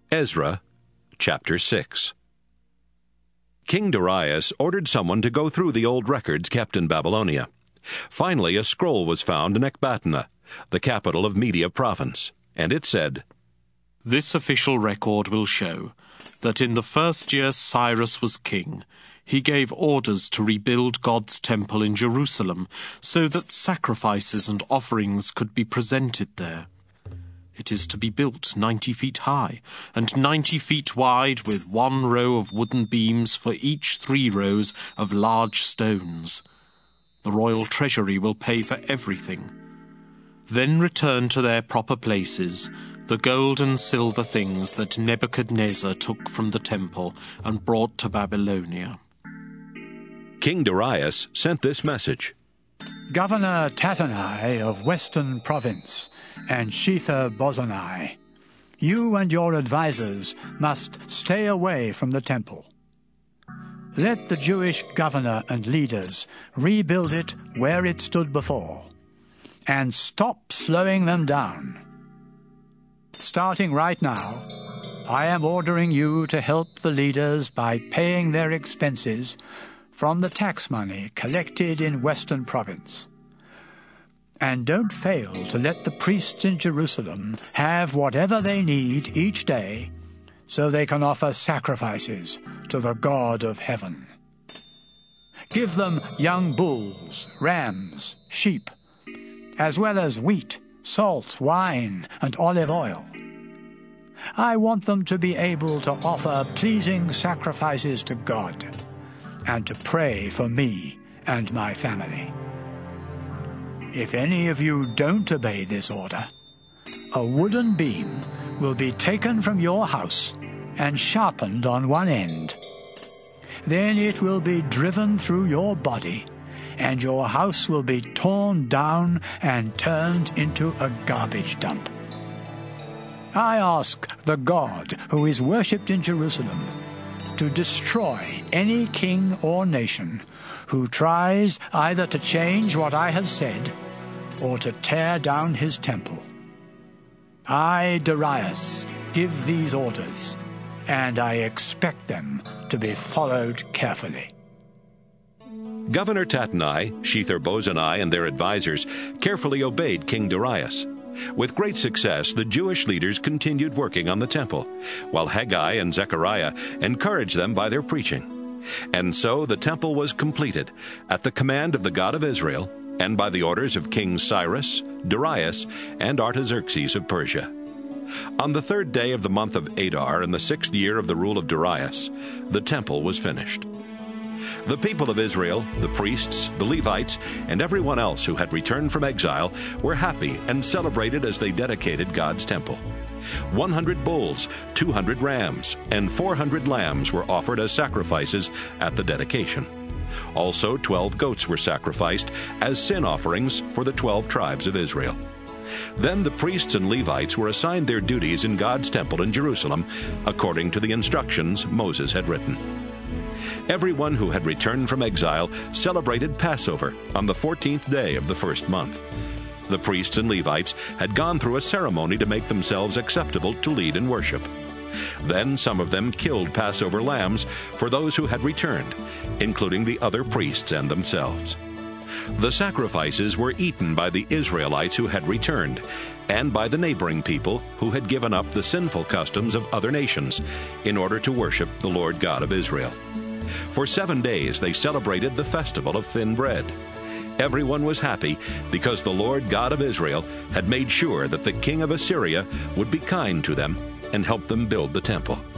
Ezra, chapter 6. King Darius ordered someone to go through the old records kept in Babylonia. Finally, a scroll was found in Ecbatana, the capital of Media province, and it said, "This official record will show that in the first year Cyrus was king, he gave orders to rebuild God's temple in Jerusalem so that sacrifices and offerings could be presented there. It is to be built 90 feet high and 90 feet wide, with 1 row of wooden beams for each 3 rows of large stones. The royal treasury will pay for everything. Then return to their proper places the gold and silver things that Nebuchadnezzar took from the temple and brought to Babylonia." King Darius sent this message. Governor Tattenai of Western Province and Shethar-bozenai, you and your advisers must stay away from the temple. Let the Jewish governor and leaders rebuild it where it stood before, and stop slowing them down. Starting right now, I am ordering you to help the leaders by paying their expenses from the tax money collected in Western Province. And don't fail to let the priests in Jerusalem have whatever they need each day so they can offer sacrifices to the God of heaven. Give them young bulls, rams, sheep, as well as wheat, salt, wine, and olive oil. I want them to be able to offer pleasing sacrifices to God and to pray for me and my family. If any of you don't obey this order, a wooden beam will be taken from your house and sharpened on one end. Then it will be driven through your body, and your house will be torn down and turned into a garbage dump. I ask the God who is worshipped in Jerusalem to destroy any king or nation who tries either to change what I have said or to tear down his temple. I, Darius, give these orders, and I expect them to be followed carefully." Governor Tattenai, Shethar-bozenai, and their advisers carefully obeyed King Darius. With great success, the Jewish leaders continued working on the temple, while Haggai and Zechariah encouraged them by their preaching. And so the temple was completed at the command of the God of Israel and by the orders of King Cyrus, Darius, and Artaxerxes of Persia. On the 3rd day of the month of Adar, in the 6th year of the rule of Darius, the temple was finished. The people of Israel, the priests, the Levites, and everyone else who had returned from exile were happy and celebrated as they dedicated God's temple. 100 bulls, 200 rams, and 400 lambs were offered as sacrifices at the dedication. Also, 12 goats were sacrificed as sin offerings for the 12 tribes of Israel. Then the priests and Levites were assigned their duties in God's temple in Jerusalem, according to the instructions Moses had written. Everyone who had returned from exile celebrated Passover on the 14th day of the 1st month. The priests and Levites had gone through a ceremony to make themselves acceptable to lead in worship. Then some of them killed Passover lambs for those who had returned, including the other priests and themselves. The sacrifices were eaten by the Israelites who had returned, and by the neighboring people who had given up the sinful customs of other nations in order to worship the Lord God of Israel. For 7 days they celebrated the festival of thin bread. Everyone was happy because the Lord God of Israel had made sure that the king of Assyria would be kind to them and help them build the temple.